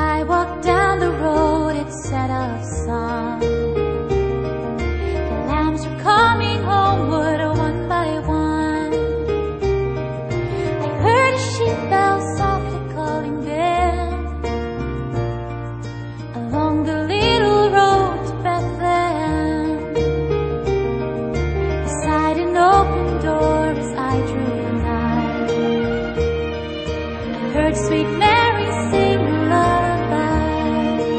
I walked down the road, it set off song. The lambs were coming homeward one by one. I heard a sheep bell softly calling them along the little road to Bethlehem. Beside an open door as I drew nigh, I heard sweet Mary sing a lullaby.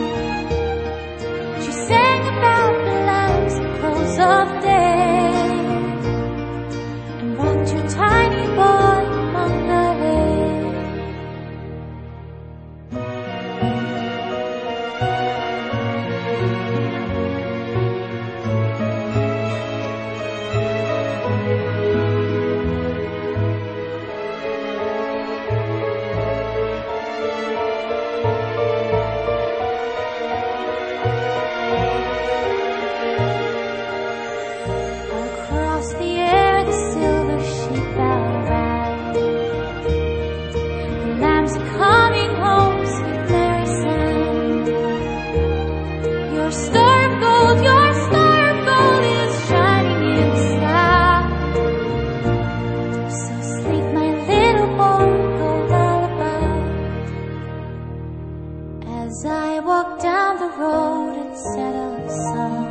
She sang about the lambs at close of day, and rocked your tiny boy among the hay. Across the air the silver sheep bell rang. The lambs are coming home, sweet Mary sang. Your star of gold is shining in the sky. So sleep, my little boy, go lullaby. As I walked down the road, it set a song.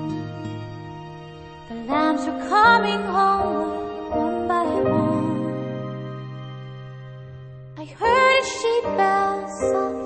The lambs were coming home one by one. I heard a sheep bell softly